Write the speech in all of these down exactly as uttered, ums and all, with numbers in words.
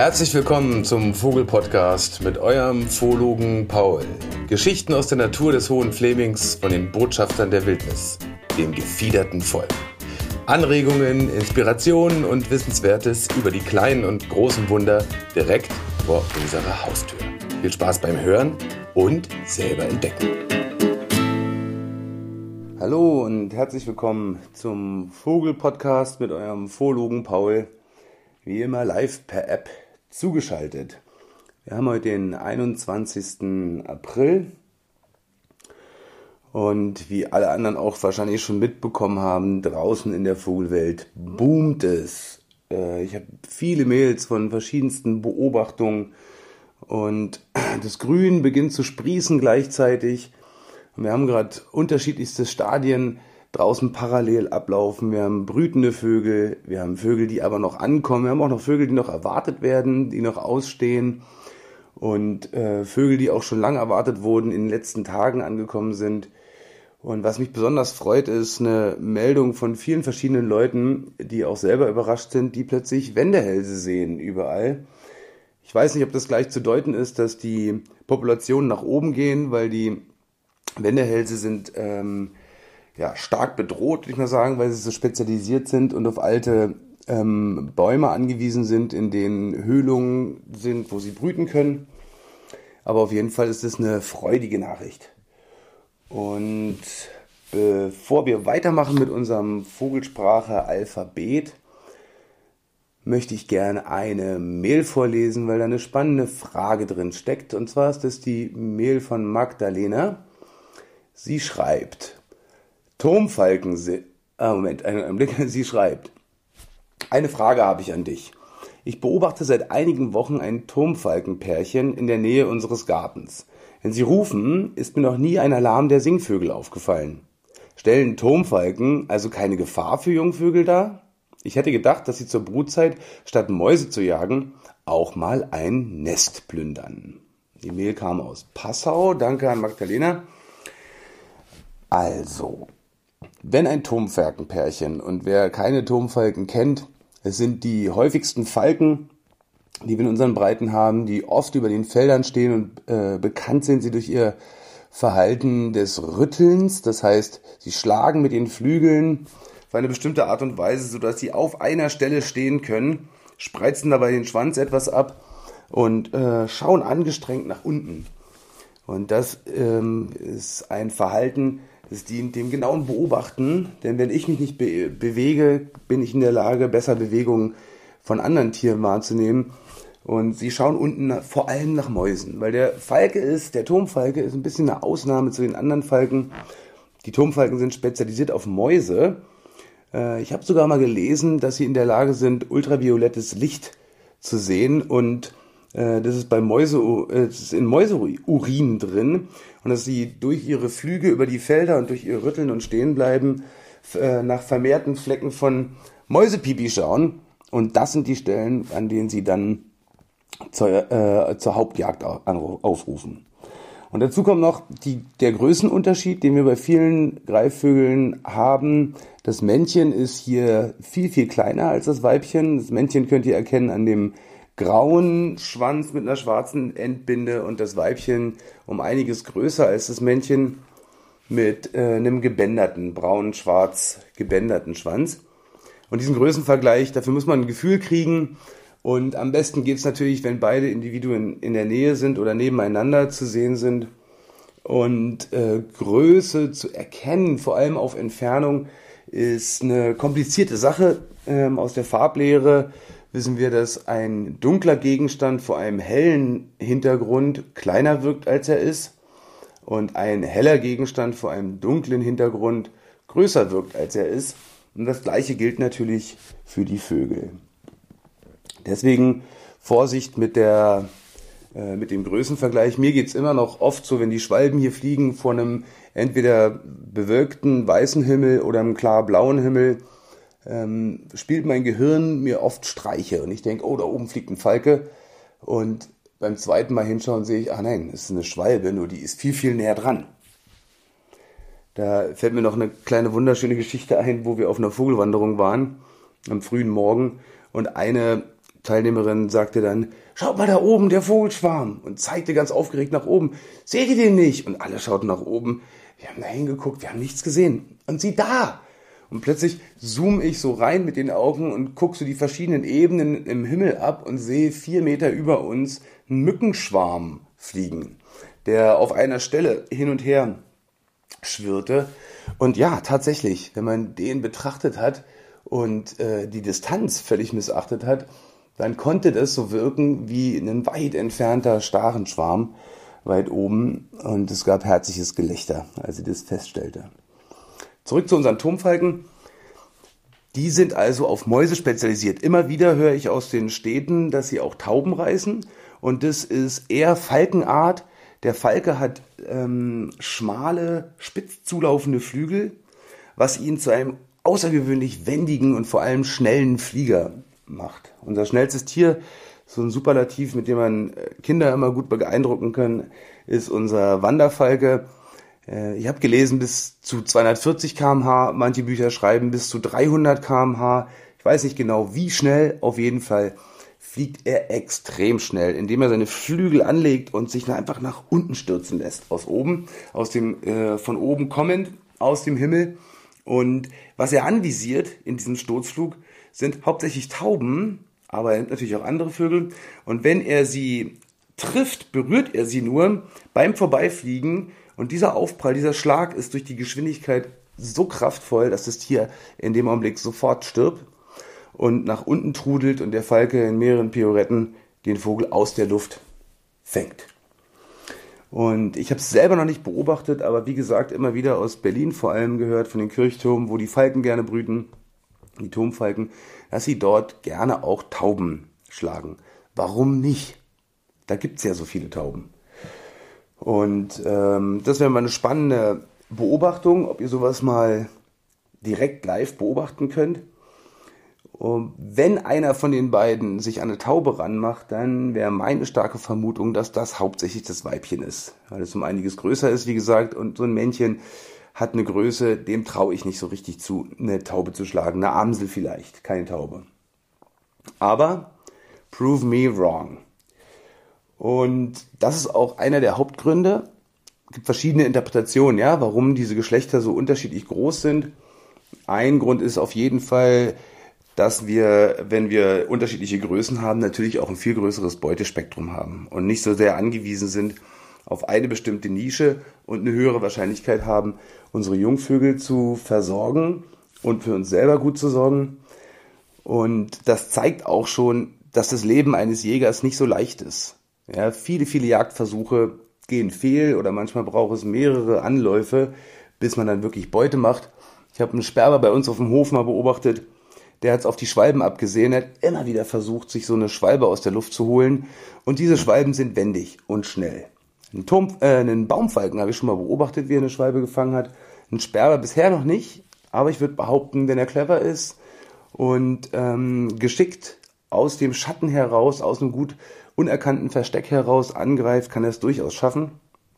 Herzlich willkommen zum Vogel-Podcast mit eurem Zoologen Paul. Geschichten aus der Natur des Hohen Flemings von den Botschaftern der Wildnis, dem gefiederten Volk. Anregungen, Inspirationen und Wissenswertes über die kleinen und großen Wunder direkt vor unserer Haustür. Viel Spaß beim Hören und selber entdecken. Hallo und herzlich willkommen zum Vogel-Podcast mit eurem Zoologen Paul. Wie immer live per App zugeschaltet. Wir haben heute den einundzwanzigsten April und wie alle anderen auch wahrscheinlich schon mitbekommen haben, draußen in der Vogelwelt boomt es. Ich habe viele Mails von verschiedensten Beobachtungen und das Grün beginnt zu sprießen gleichzeitig. Und wir haben gerade unterschiedlichste Stadien draußen parallel ablaufen. Wir haben brütende Vögel, wir haben Vögel, die aber noch ankommen. Wir haben auch noch Vögel, die noch erwartet werden, die noch ausstehen. Und äh, Vögel, die auch schon lange erwartet wurden, in den letzten Tagen angekommen sind. Und was mich besonders freut, ist eine Meldung von vielen verschiedenen Leuten, die auch selber überrascht sind, die plötzlich Wendehälse sehen überall. Ich weiß nicht, ob das gleich zu deuten ist, dass die Populationen nach oben gehen, weil die Wendehälse sind ähm, ja, stark bedroht, würde ich mal sagen, weil sie so spezialisiert sind und auf alte ähm, Bäume angewiesen sind, in denen Höhlungen sind, wo sie brüten können. Aber auf jeden Fall ist es eine freudige Nachricht. Und bevor wir weitermachen mit unserem Vogelsprache-Alphabet, möchte ich gerne eine Mail vorlesen, weil da eine spannende Frage drin steckt. Und zwar ist das die Mail von Magdalena. Sie schreibt: Turmfalken sind... Ah, Moment, einen Augenblick. Sie schreibt: Eine Frage habe ich an dich. Ich beobachte seit einigen Wochen ein Turmfalkenpärchen in der Nähe unseres Gartens. Wenn sie rufen, ist mir noch nie ein Alarm der Singvögel aufgefallen. Stellen Turmfalken also keine Gefahr für Jungvögel dar? Ich hätte gedacht, dass sie zur Brutzeit, statt Mäuse zu jagen, auch mal ein Nest plündern. Die Mail kam aus Passau. Danke an Magdalena. Also... Wenn ein Turmfalkenpärchen, und wer keine Turmfalken kennt, es sind die häufigsten Falken, die wir in unseren Breiten haben, die oft über den Feldern stehen und äh, bekannt sind sie durch ihr Verhalten des Rüttelns. Das heißt, sie schlagen mit den Flügeln auf eine bestimmte Art und Weise, sodass sie auf einer Stelle stehen können, spreizen dabei den Schwanz etwas ab und äh, schauen angestrengt nach unten. Und das ähm, ist ein Verhalten, das dient dem genauen Beobachten, denn wenn ich mich nicht be- bewege, bin ich in der Lage, besser Bewegungen von anderen Tieren wahrzunehmen. Und sie schauen unten nach, vor allem nach Mäusen, weil der Falke ist, der Turmfalke ist ein bisschen eine Ausnahme zu den anderen Falken. Die Turmfalken sind spezialisiert auf Mäuse. Äh, ich habe sogar mal gelesen, dass sie in der Lage sind, ultraviolettes Licht zu sehen, und äh, das ist bei Mäuse, äh, das ist in Mäuseurin drin. Und dass sie durch ihre Flüge über die Felder und durch ihr Rütteln und Stehenbleiben äh, nach vermehrten Flecken von Mäusepipi schauen. Und das sind die Stellen, an denen sie dann zur, äh, zur Hauptjagd aufrufen. Und dazu kommt noch die, der Größenunterschied, den wir bei vielen Greifvögeln haben. Das Männchen ist hier viel, viel kleiner als das Weibchen. Das Männchen könnt ihr erkennen an dem grauen Schwanz mit einer schwarzen Endbinde und das Weibchen um einiges größer als das Männchen mit äh, einem gebänderten, braun-schwarz gebänderten Schwanz. Und diesen Größenvergleich, dafür muss man ein Gefühl kriegen, und am besten geht es natürlich, wenn beide Individuen in der Nähe sind oder nebeneinander zu sehen sind. Und äh, Größe zu erkennen, vor allem auf Entfernung, ist eine komplizierte Sache. Ähm, aus der Farblehre wissen wir, dass ein dunkler Gegenstand vor einem hellen Hintergrund kleiner wirkt, als er ist, und ein heller Gegenstand vor einem dunklen Hintergrund größer wirkt, als er ist. Und das Gleiche gilt natürlich für die Vögel. Deswegen Vorsicht mit der äh, mit dem Größenvergleich. Mir geht's immer noch oft so, wenn die Schwalben hier fliegen vor einem entweder bewölkten weißen Himmel oder einem klar blauen Himmel, Ähm, spielt mein Gehirn mir oft Streiche und ich denke, oh, da oben fliegt ein Falke, und beim zweiten Mal hinschauen sehe ich, ach nein, das ist eine Schwalbe, nur die ist viel, viel näher dran. Da fällt mir noch eine kleine wunderschöne Geschichte ein, wo wir auf einer Vogelwanderung waren am frühen Morgen und eine Teilnehmerin sagte dann, schaut mal da oben, der Vogelschwarm, und zeigte ganz aufgeregt nach oben. Seht ihr den nicht? Und alle schauten nach oben. Wir haben da hingeguckt, wir haben nichts gesehen. Und sie da! Und plötzlich zoome ich so rein mit den Augen und gucke so die verschiedenen Ebenen im Himmel ab und sehe vier Meter über uns einen Mückenschwarm fliegen, der auf einer Stelle hin und her schwirrte. Und ja, tatsächlich, wenn man den betrachtet hat und äh, die Distanz völlig missachtet hat, dann konnte das so wirken wie ein weit entfernter Starenschwarm weit oben. Und es gab herzliches Gelächter, als sie das feststellte. Zurück zu unseren Turmfalken. Die sind also auf Mäuse spezialisiert. Immer wieder höre ich aus den Städten, dass sie auch Tauben reißen. Und das ist eher Falkenart. Der Falke hat ähm, schmale, spitz zulaufende Flügel, was ihn zu einem außergewöhnlich wendigen und vor allem schnellen Flieger macht. Unser schnellstes Tier, so ein Superlativ, mit dem man Kinder immer gut beeindrucken kann, ist unser Wanderfalke. Ich habe gelesen, bis zu zweihundertvierzig Kilometer pro Stunde, manche Bücher schreiben bis zu dreihundert Kilometer pro Stunde. Ich weiß nicht genau wie schnell, auf jeden Fall fliegt er extrem schnell, indem er seine Flügel anlegt und sich einfach nach unten stürzen lässt, aus oben, aus dem äh, von oben kommend, aus dem Himmel. Und was er anvisiert in diesem Sturzflug, sind hauptsächlich Tauben, aber natürlich auch andere Vögel. Und wenn er sie trifft, berührt er sie nur beim Vorbeifliegen. Und dieser Aufprall, dieser Schlag ist durch die Geschwindigkeit so kraftvoll, dass das Tier in dem Augenblick sofort stirbt und nach unten trudelt und der Falke in mehreren Pirouetten den Vogel aus der Luft fängt. Und ich habe es selber noch nicht beobachtet, aber wie gesagt, immer wieder aus Berlin vor allem gehört, von den Kirchturmen, wo die Falken gerne brüten, die Turmfalken, dass sie dort gerne auch Tauben schlagen. Warum nicht? Da gibt es ja so viele Tauben. Und ähm, das wäre mal eine spannende Beobachtung, ob ihr sowas mal direkt live beobachten könnt. Und wenn einer von den beiden sich an eine Taube ranmacht, dann wäre meine starke Vermutung, dass das hauptsächlich das Weibchen ist, weil es um einiges größer ist, wie gesagt, und so ein Männchen hat eine Größe, dem traue ich nicht so richtig zu, eine Taube zu schlagen. Eine Amsel vielleicht, keine Taube. Aber prove me wrong. Und das ist auch einer der Hauptgründe. Es gibt verschiedene Interpretationen, ja, warum diese Geschlechter so unterschiedlich groß sind. Ein Grund ist auf jeden Fall, dass wir, wenn wir unterschiedliche Größen haben, natürlich auch ein viel größeres Beutespektrum haben und nicht so sehr angewiesen sind auf eine bestimmte Nische und eine höhere Wahrscheinlichkeit haben, unsere Jungvögel zu versorgen und für uns selber gut zu sorgen. Und das zeigt auch schon, dass das Leben eines Jägers nicht so leicht ist. Ja, viele, viele Jagdversuche gehen fehl oder manchmal braucht es mehrere Anläufe, bis man dann wirklich Beute macht. Ich habe einen Sperber bei uns auf dem Hof mal beobachtet, der hat es auf die Schwalben abgesehen, hat immer wieder versucht, sich so eine Schwalbe aus der Luft zu holen. Und diese Schwalben sind wendig und schnell. Einen, Turm, äh, einen Baumfalken habe ich schon mal beobachtet, wie er eine Schwalbe gefangen hat. Einen Sperber bisher noch nicht, aber ich würde behaupten, wenn er clever ist und ähm, geschickt aus dem Schatten heraus, aus einem gut unerkannten Versteck heraus angreift, kann er es durchaus schaffen.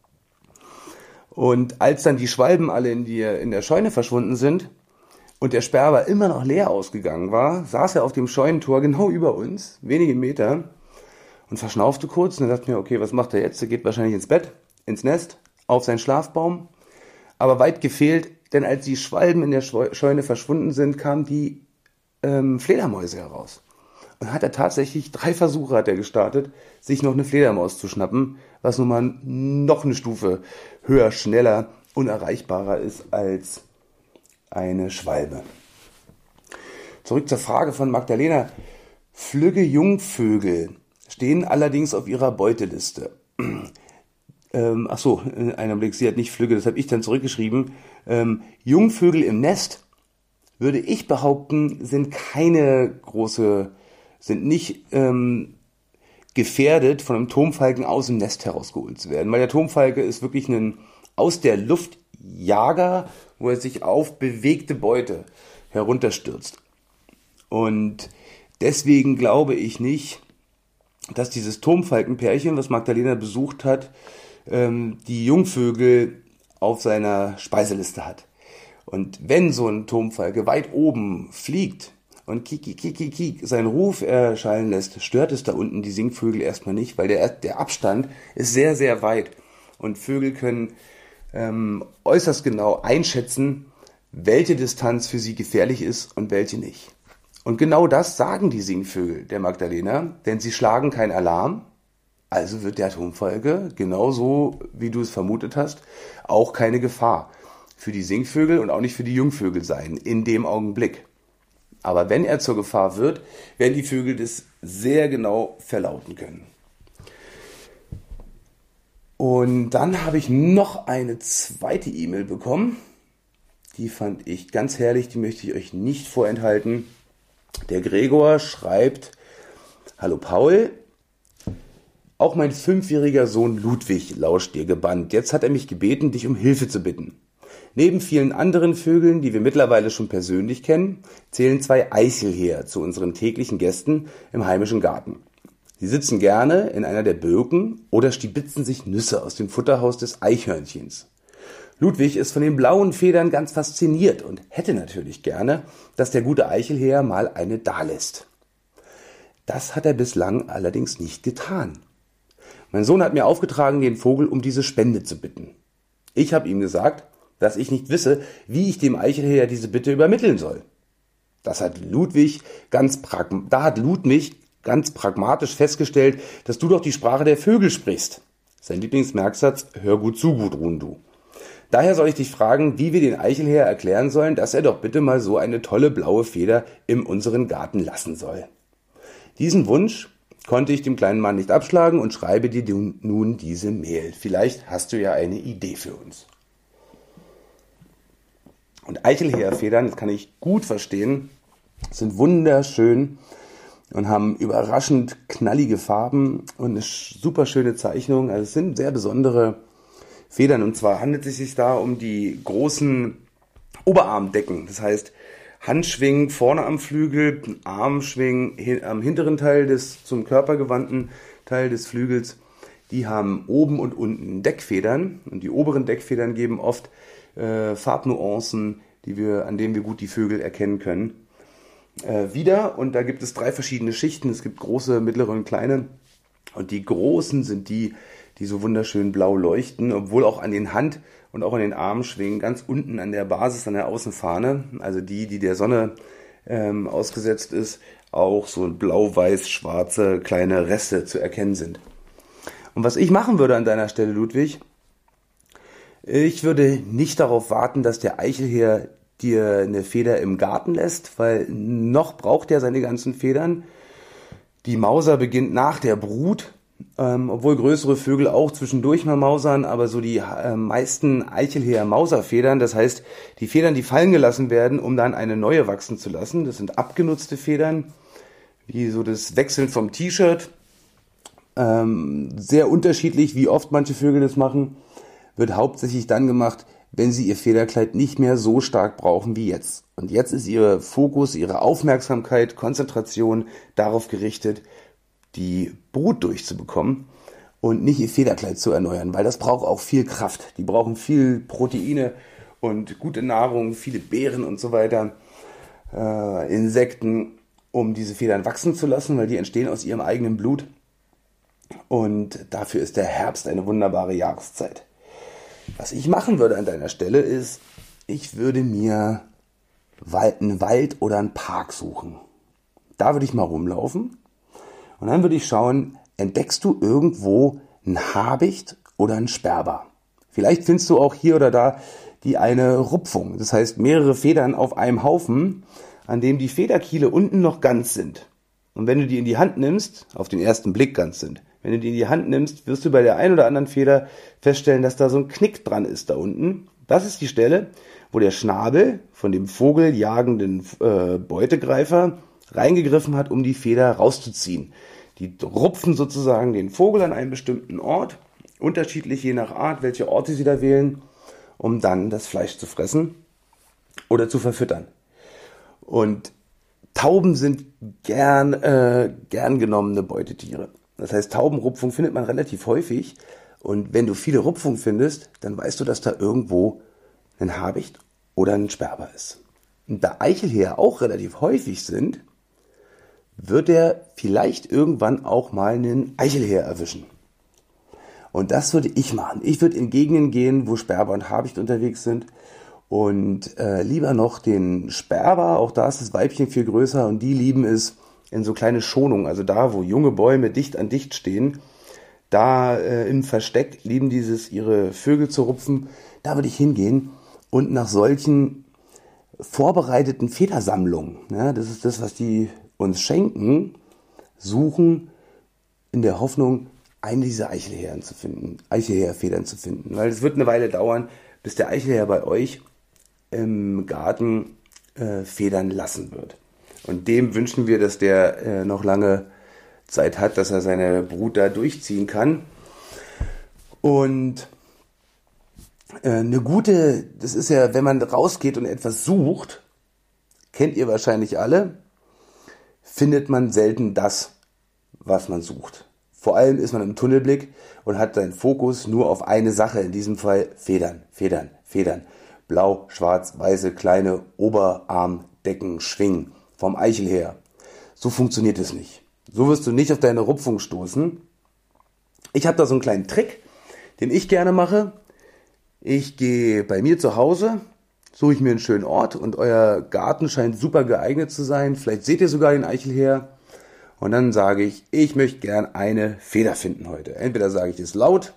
Und als dann die Schwalben alle in, die, in der Scheune verschwunden sind und der Sperber immer noch leer ausgegangen war, saß er auf dem Scheunentor genau über uns, wenige Meter, und verschnaufte kurz. Und dann dachte ich mir, okay, was macht er jetzt? Er geht wahrscheinlich ins Bett, ins Nest, auf seinen Schlafbaum. Aber weit gefehlt, denn als die Schwalben in der Scheune verschwunden sind, kamen die ähm, Fledermäuse heraus. Und hat er tatsächlich, drei Versuche hat er gestartet, sich noch eine Fledermaus zu schnappen, was nun mal noch eine Stufe höher, schneller, unerreichbarer ist als eine Schwalbe. Zurück zur Frage von Magdalena. Flügge Jungvögel stehen allerdings auf ihrer Beuteliste. ähm, ach so, in einem Blick, sie hat nicht Flügge, das habe ich dann zurückgeschrieben. Ähm, Jungvögel im Nest, würde ich behaupten, sind keine große, sind nicht ähm, gefährdet, von einem Turmfalken aus dem Nest herausgeholt zu werden. Weil der Turmfalke ist wirklich ein aus der Luft Jager, wo er sich auf bewegte Beute herunterstürzt. Und deswegen glaube ich nicht, dass dieses Turmfalkenpärchen, was Magdalena besucht hat, ähm, die Jungvögel auf seiner Speiseliste hat. Und wenn so ein Turmfalke weit oben fliegt und kiki, kiki, kiki seinen Ruf erschallen lässt, stört es da unten die Singvögel erstmal nicht, weil der, der Abstand ist sehr, sehr weit. Und Vögel können ähm, äußerst genau einschätzen, welche Distanz für sie gefährlich ist und welche nicht. Und genau das sagen die Singvögel der Magdalena, denn sie schlagen keinen Alarm, also wird der Turmfalke, genauso wie du es vermutet hast, auch keine Gefahr für die Singvögel und auch nicht für die Jungvögel sein, in dem Augenblick. Aber wenn er zur Gefahr wird, werden die Vögel das sehr genau verlauten können. Und dann habe ich noch eine zweite E-Mail bekommen. Die fand ich ganz herrlich, die möchte ich euch nicht vorenthalten. Der Gregor schreibt: Hallo Paul, auch mein fünfjähriger Sohn Ludwig lauscht dir gebannt. Jetzt hat er mich gebeten, dich um Hilfe zu bitten. Neben vielen anderen Vögeln, die wir mittlerweile schon persönlich kennen, zählen zwei Eichelheer zu unseren täglichen Gästen im heimischen Garten. Sie sitzen gerne in einer der Birken oder stibitzen sich Nüsse aus dem Futterhaus des Eichhörnchens. Ludwig ist von den blauen Federn ganz fasziniert und hätte natürlich gerne, dass der gute Eichelheer mal eine dalässt. Das hat er bislang allerdings nicht getan. Mein Sohn hat mir aufgetragen, den Vogel um diese Spende zu bitten. Ich habe ihm gesagt, dass ich nicht wisse, wie ich dem Eichelheer diese Bitte übermitteln soll. Das hat Ludwig ganz pragm- da hat Ludwig ganz pragmatisch festgestellt, dass du doch die Sprache der Vögel sprichst. Sein Lieblingsmerksatz: Hör gut zu, Gudrun, du. Daher soll ich dich fragen, wie wir den Eichelheer erklären sollen, dass er doch bitte mal so eine tolle blaue Feder in unseren Garten lassen soll. Diesen Wunsch konnte ich dem kleinen Mann nicht abschlagen und schreibe dir nun diese Mail. Vielleicht hast du ja eine Idee für uns. Und Eichelheerfedern, das kann ich gut verstehen, sind wunderschön und haben überraschend knallige Farben und eine super schöne Zeichnung. Also es sind sehr besondere Federn, und zwar handelt es sich da um die großen Oberarmdecken. Das heißt, Handschwingen vorne am Flügel, Armschwingen hin, am hinteren Teil des zum Körper gewandten Teil des Flügels. Die haben oben und unten Deckfedern, und die oberen Deckfedern geben oft äh, Farbnuancen, die wir, an denen wir gut die Vögel erkennen können, äh, wieder. Und da gibt es drei verschiedene Schichten. Es gibt große, mittlere und kleine. Und die großen sind die, die so wunderschön blau leuchten, obwohl auch an den Hand- und auch an den Armschwingen ganz unten an der Basis, an der Außenfahne, also die, die der Sonne ähm, ausgesetzt ist, auch so blau-weiß-schwarze kleine Reste zu erkennen sind. Und was ich machen würde an deiner Stelle, Ludwig, ich würde nicht darauf warten, dass der Eichelheer dir eine Feder im Garten lässt, weil noch braucht er seine ganzen Federn. Die Mauser beginnt nach der Brut, ähm, obwohl größere Vögel auch zwischendurch mal mausern, aber so die äh, meisten Eichelheer-Mauserfedern, das heißt die Federn, die fallen gelassen werden, um dann eine neue wachsen zu lassen, das sind abgenutzte Federn, wie so das Wechseln vom T-Shirt, ähm, sehr unterschiedlich, wie oft manche Vögel das machen, wird hauptsächlich dann gemacht, wenn sie ihr Federkleid nicht mehr so stark brauchen wie jetzt. Und jetzt ist ihr Fokus, ihre Aufmerksamkeit, Konzentration darauf gerichtet, die Brut durchzubekommen und nicht ihr Federkleid zu erneuern, weil das braucht auch viel Kraft. Die brauchen viel Proteine und gute Nahrung, viele Beeren und so weiter, äh, Insekten, um diese Federn wachsen zu lassen, weil die entstehen aus ihrem eigenen Blut. Und dafür ist der Herbst eine wunderbare Jahreszeit. Was ich machen würde an deiner Stelle ist, ich würde mir einen Wald oder einen Park suchen. Da würde ich mal rumlaufen und dann würde ich schauen, entdeckst du irgendwo einen Habicht oder einen Sperber? Vielleicht findest du auch hier oder da die eine Rupfung, das heißt mehrere Federn auf einem Haufen, an dem die Federkiele unten noch ganz sind. Und wenn du die in die Hand nimmst, auf den ersten Blick ganz sind, wenn du die in die Hand nimmst, wirst du bei der einen oder anderen Feder feststellen, dass da so ein Knick dran ist da unten. Das ist die Stelle, wo der Schnabel von dem vogeljagenden äh, Beutegreifer reingegriffen hat, um die Feder rauszuziehen. Die rupfen sozusagen den Vogel an einem bestimmten Ort, unterschiedlich je nach Art, welche Orte sie da wählen, um dann das Fleisch zu fressen oder zu verfüttern. Und Tauben sind gern, äh, gern genommene Beutetiere. Das heißt, Taubenrupfung findet man relativ häufig. Und wenn du viele Rupfungen findest, dann weißt du, dass da irgendwo ein Habicht oder ein Sperber ist. Und da Eichelhäher auch relativ häufig sind, wird er vielleicht irgendwann auch mal einen Eichelhäher erwischen. Und das würde ich machen. Ich würde in Gegenden gehen, wo Sperber und Habicht unterwegs sind und äh, lieber noch den Sperber, auch da ist das Weibchen viel größer und die lieben es in so kleine Schonungen, also da, wo junge Bäume dicht an dicht stehen, da äh, im Versteck lieben dieses, ihre Vögel zu rupfen, da würde ich hingehen und nach solchen vorbereiteten Federsammlungen, ja, das ist das, was die uns schenken, suchen in der Hoffnung, eine dieser Eichelhäher zu finden, Eichelhäherfedern zu finden. Weil es wird eine Weile dauern, bis der Eichelhäher bei euch im Garten äh, federn lassen wird. Und dem wünschen wir, dass der äh, noch lange Zeit hat, dass er seine Brut da durchziehen kann. Und äh, eine gute, das ist ja, wenn man rausgeht und etwas sucht, kennt ihr wahrscheinlich alle, findet man selten das, was man sucht. Vor allem ist man im Tunnelblick und hat seinen Fokus nur auf eine Sache, in diesem Fall Federn, Federn, Federn. Blau, schwarz, weiße, kleine Oberarmdecken schwingen vom Eichelhäher. So funktioniert es nicht. So wirst du nicht auf deine Rupfung stoßen. Ich habe da so einen kleinen Trick, den ich gerne mache. Ich gehe bei mir zu Hause, suche ich mir einen schönen Ort und euer Garten scheint super geeignet zu sein. Vielleicht seht ihr sogar den Eichelhäher. Und dann sage ich, ich möchte gern eine Feder finden heute. Entweder sage ich es laut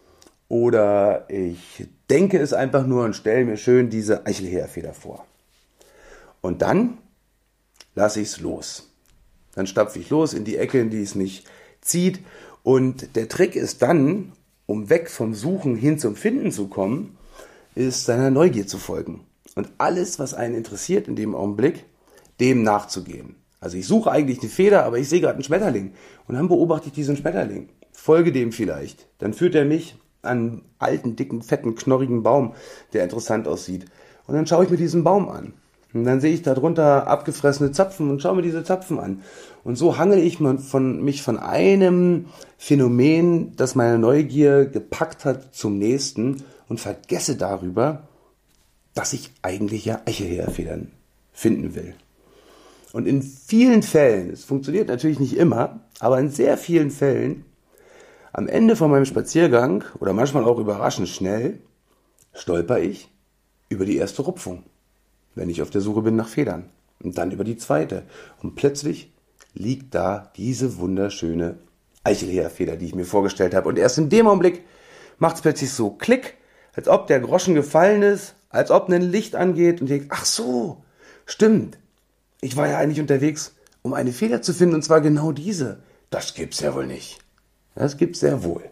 oder ich denke es einfach nur und stelle mir schön diese Eichelhäherfeder vor. Und dann lasse ich es los. Dann stapfe ich los in die Ecke, in die es mich zieht. Und der Trick ist dann, um weg vom Suchen hin zum Finden zu kommen, ist seiner Neugier zu folgen. Und alles, was einen interessiert in dem Augenblick, dem nachzugehen. Also ich suche eigentlich eine Feder, aber ich sehe gerade einen Schmetterling. Und dann beobachte ich diesen Schmetterling. Folge dem vielleicht. Dann führt er mich an einen alten, dicken, fetten, knorrigen Baum, der interessant aussieht. Und dann schaue ich mir diesen Baum an. Und dann sehe ich darunter abgefressene Zapfen und schaue mir diese Zapfen an. Und so hangele ich von, mich von einem Phänomen, das meine Neugier gepackt hat, zum nächsten und vergesse darüber, dass ich eigentlich ja Eichelhäherfedern finden will. Und in vielen Fällen, es funktioniert natürlich nicht immer, aber in sehr vielen Fällen, am Ende von meinem Spaziergang oder manchmal auch überraschend schnell, stolper ich über die erste Rupfung, wenn ich auf der Suche bin nach Federn. Und dann über die zweite. Und plötzlich liegt da diese wunderschöne Eichelhäherfeder, die ich mir vorgestellt habe. Und erst in dem Augenblick macht es plötzlich so Klick, als ob der Groschen gefallen ist, als ob ein Licht angeht und ich denke, ach so, stimmt. Ich war ja eigentlich unterwegs, um eine Feder zu finden, und zwar genau diese. Das gibt's ja wohl nicht. Das gibt's sehr wohl.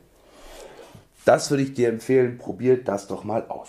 Das würde ich dir empfehlen, probiert das doch mal aus.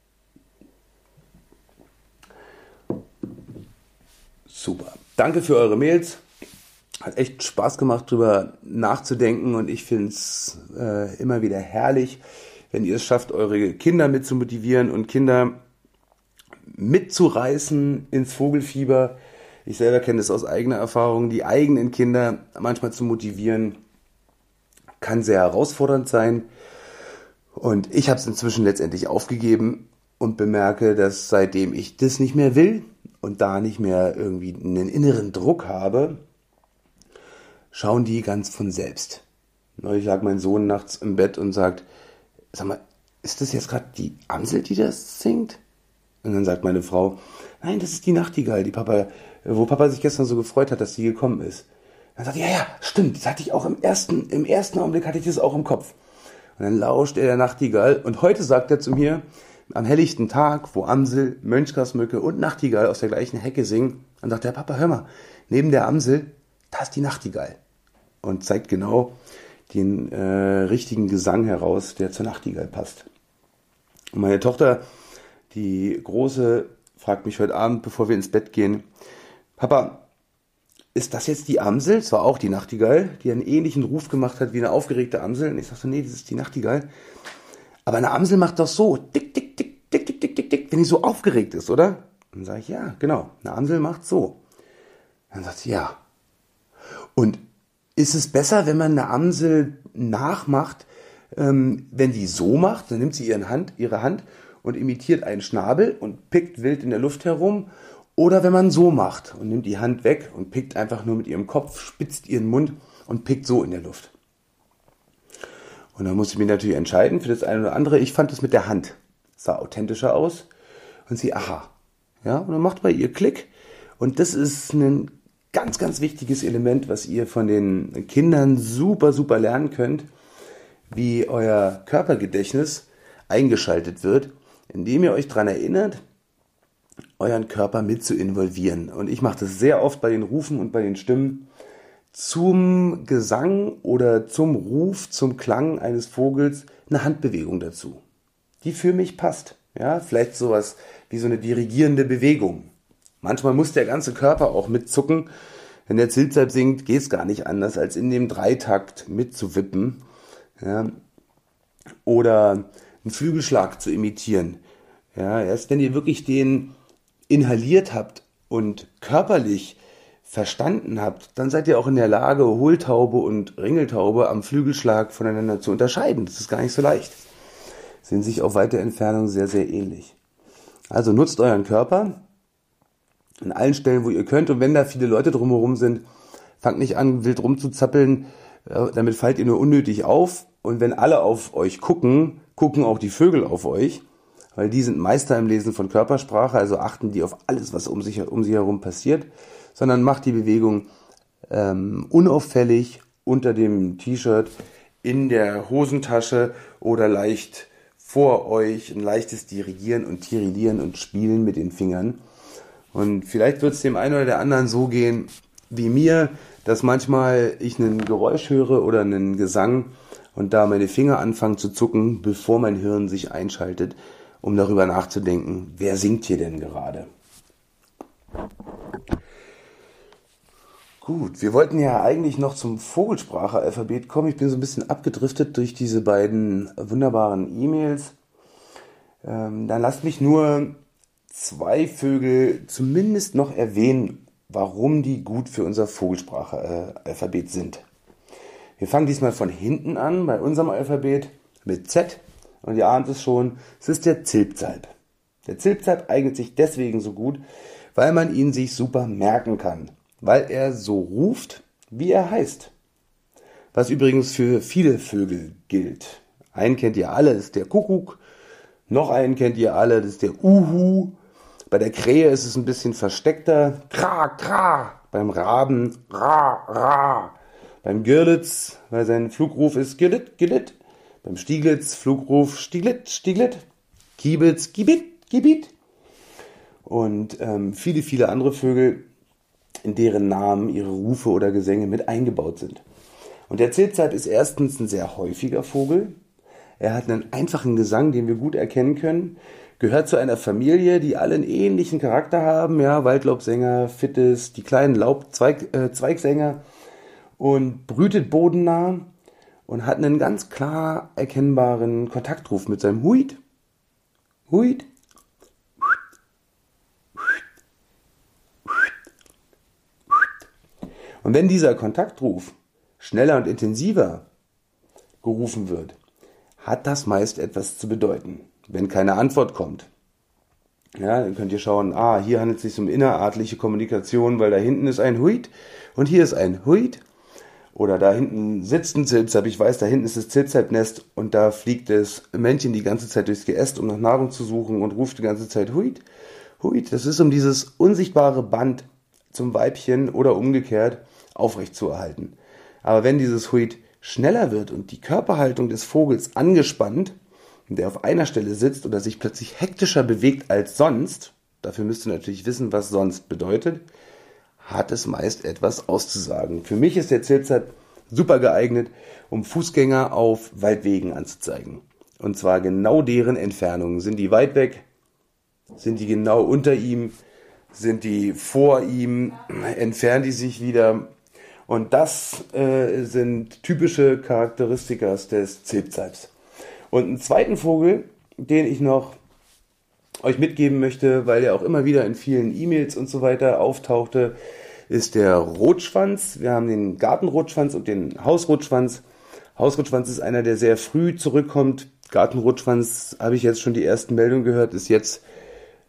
Super. Danke für eure Mails. Hat echt Spaß gemacht, drüber nachzudenken, und ich finde es äh, immer wieder herrlich, wenn ihr es schafft, eure Kinder mit zu motivieren und Kinder mitzureißen ins Vogelfieber. Ich selber kenne das aus eigener Erfahrung. Die eigenen Kinder manchmal zu motivieren, kann sehr herausfordernd sein. Und ich habe es inzwischen letztendlich aufgegeben und bemerke, dass seitdem ich das nicht mehr will und da nicht mehr irgendwie einen inneren Druck habe, schauen die ganz von selbst. Neulich lag mein Sohn nachts im Bett und sagt, sag mal, ist das jetzt gerade die Amsel, die das singt? Und dann sagt meine Frau, nein, das ist die Nachtigall, die Papa, wo Papa sich gestern so gefreut hat, dass sie gekommen ist. Dann sagt er, ja, ja, stimmt, das hatte ich auch im ersten, im ersten Augenblick hatte ich das auch im Kopf. Und dann lauscht er der Nachtigall, und heute sagt er zu mir, am helllichten Tag, wo Amsel, Mönchgrasmücke und Nachtigall aus der gleichen Hecke singen, dann sagt der Papa, hör mal, neben der Amsel, da ist die Nachtigall. Und zeigt genau den äh, richtigen Gesang heraus, der zur Nachtigall passt. Und meine Tochter, die Große, fragt mich heute Abend, bevor wir ins Bett gehen, Papa, ist das jetzt die Amsel? Es war auch die Nachtigall, die einen ähnlichen Ruf gemacht hat wie eine aufgeregte Amsel. Und ich sagte, nee, das ist die Nachtigall. Aber eine Amsel macht doch so, tick, tick, tick, tick, tick, tick, tick, tick, wenn die so aufgeregt ist, oder? Dann sage ich, ja, genau, eine Amsel macht so. Dann sagt sie, ja. Und ist es besser, wenn man eine Amsel nachmacht, ähm, wenn die so macht? Dann nimmt sie ihren Hand, ihre Hand und imitiert einen Schnabel und pickt wild in der Luft herum. Oder wenn man so macht und nimmt die Hand weg und pickt einfach nur mit ihrem Kopf, spitzt ihren Mund und pickt so in der Luft. Und dann muss ich mich natürlich entscheiden für das eine oder andere. Ich fand es mit der Hand, sah authentischer aus. Und sie, aha. Ja, und dann macht bei ihr Klick. Und das ist ein ganz, ganz wichtiges Element, was ihr von den Kindern super, super lernen könnt, wie euer Körpergedächtnis eingeschaltet wird, indem ihr euch daran erinnert, euren Körper mit zu involvieren. Und ich mache das sehr oft bei den Rufen und bei den Stimmen. Zum Gesang oder zum Ruf, zum Klang eines Vogels eine Handbewegung dazu, die für mich passt. Ja, vielleicht sowas wie so eine dirigierende Bewegung. Manchmal muss der ganze Körper auch mitzucken. Wenn der Zilpzalp singt, geht es gar nicht anders, als in dem Dreitakt mitzuwippen. Ja, oder einen Flügelschlag zu imitieren. Ja, erst wenn ihr wirklich den inhaliert habt und körperlich verstanden habt, dann seid ihr auch in der Lage, Hohltaube und Ringeltaube am Flügelschlag voneinander zu unterscheiden. Das ist gar nicht so leicht. Sind sich auf weite Entfernung sehr, sehr ähnlich. Also nutzt euren Körper an allen Stellen, wo ihr könnt. Und wenn da viele Leute drumherum sind, fangt nicht an, wild rumzuzappeln. Damit fallt ihr nur unnötig auf. Und wenn alle auf euch gucken, gucken auch die Vögel auf euch, weil die sind Meister im Lesen von Körpersprache, also achten die auf alles, was um sich, um sie herum passiert, sondern macht die Bewegung ähm, unauffällig unter dem T-Shirt, in der Hosentasche oder leicht vor euch, ein leichtes Dirigieren und Tirillieren und Spielen mit den Fingern. Und vielleicht wird es dem einen oder der anderen so gehen wie mir, dass manchmal ich ein Geräusch höre oder einen Gesang und da meine Finger anfangen zu zucken, bevor mein Hirn sich einschaltet, um darüber nachzudenken, wer singt hier denn gerade? Gut, wir wollten ja eigentlich noch zum Vogelsprache-Alphabet kommen. Ich bin so ein bisschen abgedriftet durch diese beiden wunderbaren E-Mails. Ähm, dann lasst mich nur zwei Vögel zumindest noch erwähnen, warum die gut für unser Vogelsprache-Alphabet sind. Wir fangen diesmal von hinten an, bei unserem Alphabet mit Z. Und ihr ahnt es schon, es ist der Zilpzalp. Der Zilpzalp eignet sich deswegen so gut, weil man ihn sich super merken kann. Weil er so ruft, wie er heißt. Was übrigens für viele Vögel gilt. Einen kennt ihr alle, das ist der Kuckuck. Noch einen kennt ihr alle, das ist der Uhu. Bei der Krähe ist es ein bisschen versteckter. Kra, kra. Beim Raben, ra, ra. Beim Girlitz, weil sein Flugruf ist Gillit, Gillit. Beim Stieglitz, Flugruf Stieglit, Stieglit. Kiebitz, Kibit, Kibit. Und ähm, viele, viele andere Vögel, in deren Namen ihre Rufe oder Gesänge mit eingebaut sind. Und der Zilpzalp ist erstens ein sehr häufiger Vogel. Er hat einen einfachen Gesang, den wir gut erkennen können. Gehört zu einer Familie, die alle einen ähnlichen Charakter haben. Ja, Waldlaubsänger, Fittis, die kleinen Laubzweigsänger. Äh, und brütet bodennah und hat einen ganz klar erkennbaren Kontaktruf mit seinem Huit. Huit. Und wenn dieser Kontaktruf schneller und intensiver gerufen wird, hat das meist etwas zu bedeuten, wenn keine Antwort kommt. Ja, dann könnt ihr schauen, ah, hier handelt es sich um innerartliche Kommunikation, weil da hinten ist ein Huit und hier ist ein Huit. Oder da hinten sitzt ein Zilpzalp, ich weiß, da hinten ist das Zilpzalpnest und da fliegt das Männchen die ganze Zeit durchs Geäst, um nach Nahrung zu suchen und ruft die ganze Zeit Huit, Huit. Das ist um dieses unsichtbare Band zum Weibchen oder umgekehrt aufrechtzuerhalten. Aber wenn dieses Huit schneller wird und die Körperhaltung des Vogels angespannt und der auf einer Stelle sitzt oder sich plötzlich hektischer bewegt als sonst, dafür müsst ihr natürlich wissen, was sonst bedeutet, hat es meist etwas auszusagen. Für mich ist der Zilpzalp super geeignet, um Fußgänger auf Waldwegen anzuzeigen. Und zwar genau deren Entfernungen. Sind die weit weg? Sind die genau unter ihm? Sind die vor ihm? Entfernen die sich wieder? Und das äh, sind typische Charakteristika des Zilpzalps. Und einen zweiten Vogel, den ich noch euch mitgeben möchte, weil er auch immer wieder in vielen E-Mails und so weiter auftauchte, ist der Rotschwanz. Wir haben den Gartenrotschwanz und den Hausrotschwanz. Hausrotschwanz ist einer, der sehr früh zurückkommt. Gartenrotschwanz, habe ich jetzt schon die ersten Meldungen gehört, ist jetzt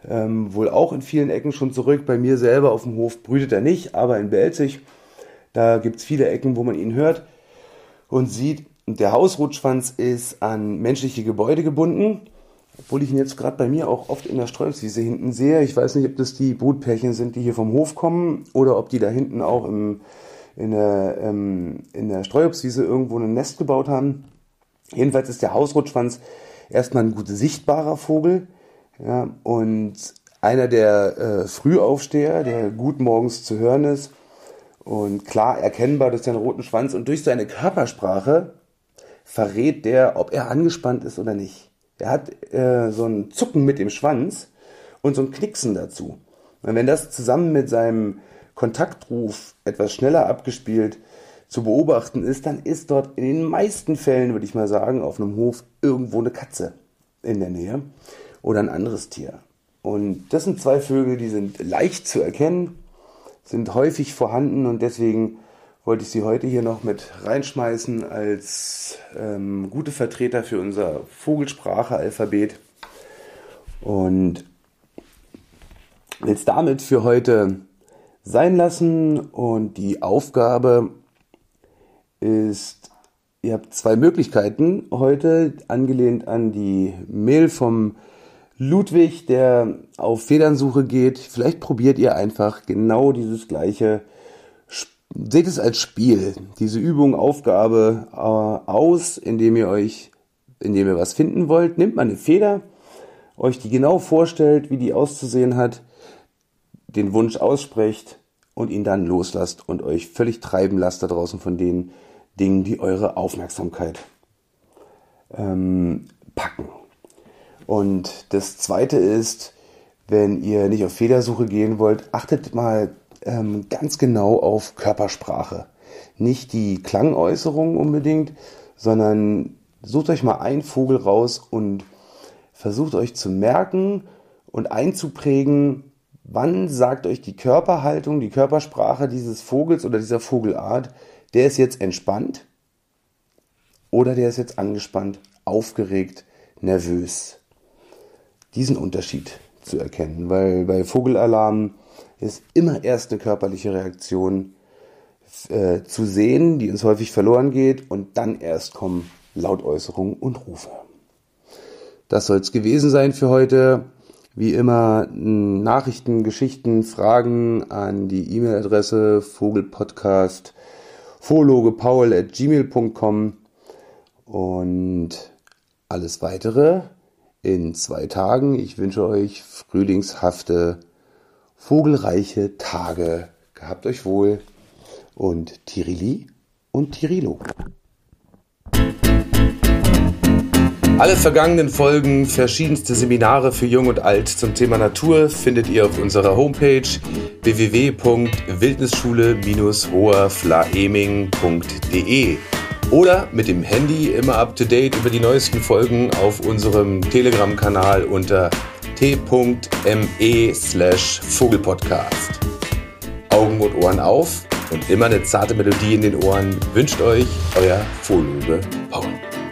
ähm, wohl auch in vielen Ecken schon zurück. Bei mir selber auf dem Hof brütet er nicht, aber in Belzig, da gibt es viele Ecken, wo man ihn hört und sieht. Und der Hausrotschwanz ist an menschliche Gebäude gebunden, obwohl ich ihn jetzt gerade bei mir auch oft in der Streuobstwiese hinten sehe. Ich weiß nicht, ob das die Brutpärchen sind, die hier vom Hof kommen, oder ob die da hinten auch im, in, der, ähm, in der Streuobstwiese irgendwo ein Nest gebaut haben. Jedenfalls ist der Hausrotschwanz erstmal ein gut sichtbarer Vogel, ja, und einer der äh, Frühaufsteher, der gut morgens zu hören ist und klar erkennbar durch seinen roten Schwanz, und durch seine Körpersprache verrät der, ob er angespannt ist oder nicht. Er hat äh, so ein Zucken mit dem Schwanz und so ein Knicksen dazu. Und wenn das zusammen mit seinem Kontaktruf etwas schneller abgespielt zu beobachten ist, dann ist dort in den meisten Fällen, würde ich mal sagen, auf einem Hof irgendwo eine Katze in der Nähe oder ein anderes Tier. Und das sind zwei Vögel, die sind leicht zu erkennen, sind häufig vorhanden, und deswegen wollte ich sie heute hier noch mit reinschmeißen als ähm, gute Vertreter für unser Vogelsprache-Alphabet. Und will es damit für heute sein lassen. Und die Aufgabe ist, ihr habt zwei Möglichkeiten heute, angelehnt an die Mail vom Ludwig, der auf Federnsuche geht. Vielleicht probiert ihr einfach genau dieses gleiche. Seht es als Spiel, diese Übung, Aufgabe äh, aus, indem ihr euch, indem ihr was finden wollt. Nehmt mal eine Feder, euch die genau vorstellt, wie die auszusehen hat, den Wunsch aussprecht und ihn dann loslasst und euch völlig treiben lasst da draußen von den Dingen, die eure Aufmerksamkeit ähm, packen. Und das Zweite ist, wenn ihr nicht auf Federsuche gehen wollt, achtet mal ähm, ganz genau auf Körpersprache. Nicht die Klangäußerung unbedingt, sondern sucht euch mal einen Vogel raus und versucht euch zu merken und einzuprägen, wann sagt euch die Körperhaltung, die Körpersprache dieses Vogels oder dieser Vogelart, der ist jetzt entspannt oder der ist jetzt angespannt, aufgeregt, nervös. Diesen Unterschied zu erkennen, weil bei Vogelalarm ist immer erst eine körperliche Reaktion äh, zu sehen, die uns häufig verloren geht, und dann erst kommen Lautäußerungen und Rufe. Das soll es gewesen sein für heute. Wie immer Nachrichten, Geschichten, Fragen an die E-Mail-Adresse vogelpodcast vorlogepaul at gmail punkt com und alles weitere in zwei Tagen. Ich wünsche euch frühlingshafte, vogelreiche Tage. Gehabt euch wohl und Tirili und Tirilo. Alle vergangenen Folgen, verschiedenste Seminare für Jung und Alt zum Thema Natur findet ihr auf unserer Homepage w w w punkt wildnisschule Bindestrich hoherflaeming punkt d e oder mit dem Handy immer up to date über die neuesten Folgen auf unserem Telegram-Kanal unter t.me slash Vogelpodcast. Augen und Ohren auf und immer eine zarte Melodie in den Ohren wünscht euch euer Vorloge Paul.